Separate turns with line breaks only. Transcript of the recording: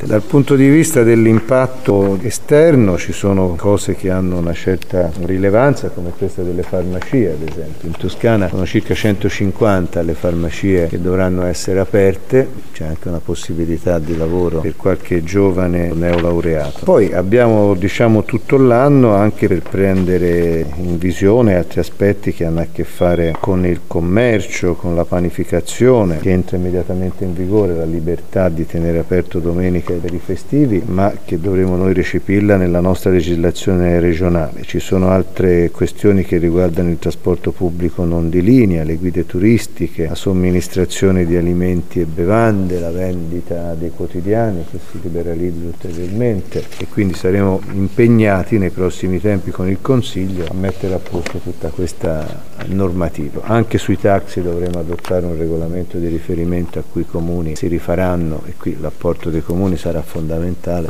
Dal punto di vista dell'impatto esterno ci sono cose che hanno una certa rilevanza, come questa delle farmacie ad esempio. In Toscana sono circa 150 le farmacie che dovranno essere aperte, c'è anche una possibilità di lavoro per qualche giovane neolaureato. Poi abbiamo tutto l'anno anche per prendere in visione altri aspetti che hanno a che fare con il commercio, con la panificazione, che entra immediatamente in vigore la libertà di tenere aperto domenica per i festivi, ma che dovremo noi recepirla nella nostra legislazione regionale. Ci sono altre questioni che riguardano il trasporto pubblico non di linea, le guide turistiche, la somministrazione di alimenti e bevande, la vendita dei quotidiani che si liberalizza ulteriormente, e quindi saremo impegnati nei prossimi tempi con il Consiglio a mettere a posto tutta questa normativa. Anche sui taxi dovremo adottare un regolamento di riferimento a cui i comuni si rifaranno, e qui l'apporto dei comuni sarà fondamentale.